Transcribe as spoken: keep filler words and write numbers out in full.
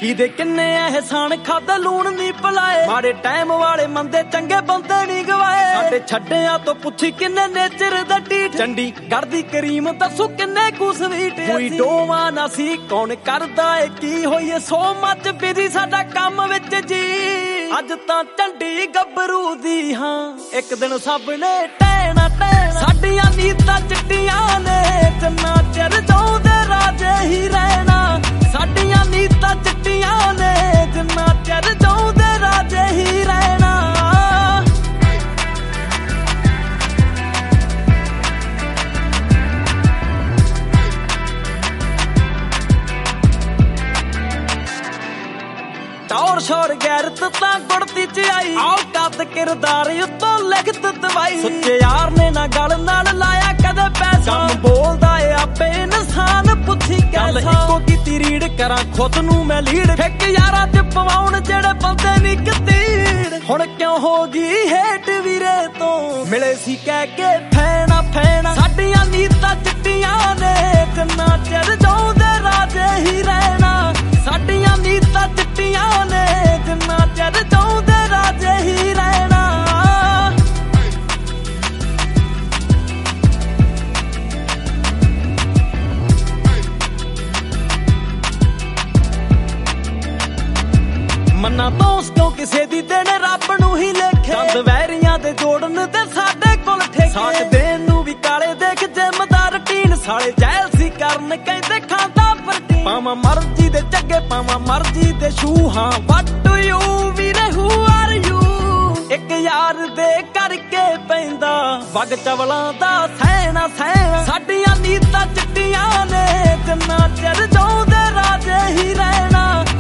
ਕੀ ਦੇ ਕਿੰਨੇ ਅਹਿਸਾਨ ਖਾਦਾ ਲੂਣ ਨਹੀਂ ਪਲਾਏ, ਮਾੜੇ ਟਾਈਮ ਵਾਲੇ ਮੰਦੇ ਚੰਗੇ ਬੰਦੇ ਨਹੀਂ ਗਵਾਏ। ਸਾਡੇ ਛੱਡਿਆਂ ਤੋਂ ਪੁੱਛੀ ਕਿੰਨੇ ਨੇਚਰ ਦਾ ਢੀਠ, ਚੰਡੀਗੜ੍ਹ ਦੀ ਕਰੀਮ ਦੱਸੂ ਕਿੰਨੇ ਕੁ ਸਵੀਟ। ਕੋਈ ਡੋਵਾ ਨਾ ਸੀ ਕੌਣ ਕਰਦਾ ਏ ਕੀ ਹੋਈਏ ਸੋ ਮੱਚ ਬਿਜੀ ਸਾਡਾ ਕੰਮ ਵਿੱਚ ਜੀ। ਅੱਜ ਤਾਂ ਝੰਡੀ ਗੱਭਰੂ ਦੀ ਹਾਂ ਇੱਕ ਦਿਨ ਸਭ ਨੇ ਟਹਿਣਾ ਟਹਿਣਾ। ਸਾਡੀਆਂ ਨੀਤਾਂ ਚਿੱਟੀਆਂ ਨੇ ਜਿੰਨਾ ਚਿਰ ਚਾਹੁੰਦੇ ਰਾਜੇ ਹੀ ਰਹਿਣਾ। ਸਾਡੀਆਂ ਨੀਤਾਂ ਚਿੱਟੀਆਂ ਨੇ ਜਿੰਨਾ ਚਿਰ ਚਾਹੁੰਦੇ ਰਾਜੇ ਹੀ ਰਹਿਣਾ। ਟੌਰ ਸ਼ੌਰ ਗੈਰਤ ਤਾਂ ਗੁੜਤੀ ਚ ਆਈ, ਔਕਾਤ ਕਿਰਦਾਰ ਉੱਤੋਂ ਲਿਖਤ ਦਵਾਈ। ਸੁੱਚੇ ਯਾਰ ਨੇ ਨਾ ਗੱਲ ਨਾਲ ਲਾਇਆ ਕਦੇ ਪੈਸਾ, ਕੰਮ ਬੋਲਦਾ ਏ ਆਪੇ ਇਨਸਾਨ ਪੁੱਛੀ ਕੈਸਾ। ਇੱਕੋ ਕੀਤੀ ਰੀੜ ਕਰਾਂ ਖੁਦ ਨੂੰ ਮੈਂ ਲੀਡ, ਇੱਕ ਯਾਰਾਂ ਚ ਪਵਾਉਣ ਜਿਹੜੇ ਬੰਦੇ ਨੀ ਕਤੀੜ। ਹੁਣ ਕਿਉਂ ਹੋ ਗਈ ਹੇਟ ਵੀਰੇ ਤੋਂ ਮਿਲੇ ਸੀ ਕਹਿ ਕੇ ਫੈਣਾ ਫੈਣਾ। ਸਾਡੀਆਂ ਨੀਤਾਂ ਚਿੱਟੀਆਂ ਨੇ ਜਿੰਨਾ ਚਿਰ ਚਾਹੁੰਦੇ ਰਾਜੇ ਹੀ ਰਹਿਣਾ। ਸਾਡੀਆਂ ਨੀਤਾਂ ਚਿੱਟੀਆਂ ਨੇ ਜਿੰਨਾ ਚਿਰ ਚਾਹੁੰਦੇ ਰਾਜੇ ਹੀ ਰਹਿਣਾ। ਮੰਨਾ ਦੋਸਤ ਕਿਉਂ ਕਿਸੇ ਦੀ ਦੇਣ ਰੱਬ ਨੂੰ ਹੀ ਲੇਖੇ, ਦੰਦ ਵੈਰੀਆਂ ਦੇ ਜੋੜਨ ਤੇ ਸਾਡੇ ਕੋਲ ਠੇਕੇ। ਸਾਥ ਦੇਣ ਨੂੰ ਵੀ ਕਾਲੇ ਦੇਖ ਜਿੰਮਦਾਰ ਟੀਨ, ਸਾਲੇ ਜੈਲ ਸੀ ਕਰਨ ਕਹਿੰਦੇ ਖਾਂਦਾ ਪ੍ਰੋਟੀਨ। ਪਾਵਾਂ ਮਰਜ਼ੀ ਦੇ ਚੱਗੇ ਪਾਵਾਂ ਮਰਜ਼ੀ ਦੇ ਸ਼ੂ, ਹਾਂ ਵਾਟ ਡੂ ਯੂ ਵੀਰੇ ਹੂ ਆਰ ਯੂ। ਇੱਕ ਯਾਰ ਦੇ ਕਰਕੇ ਪੈਂਦਾ ਵਗ ਚਵਲਾਂ ਦਾ ਸਹਿਣਾ ਸਹਿਣਾ। ਸਾਡੀਆਂ ਨੀਤਾਂ ਚਿੱਟੀਆਂ ਨੇ ਜਿੰਨਾ ਚਿਰ ਚਾਹੁੰਦੇ ਰਾਜੇ ਹੀ ਰਹਿਣਾ।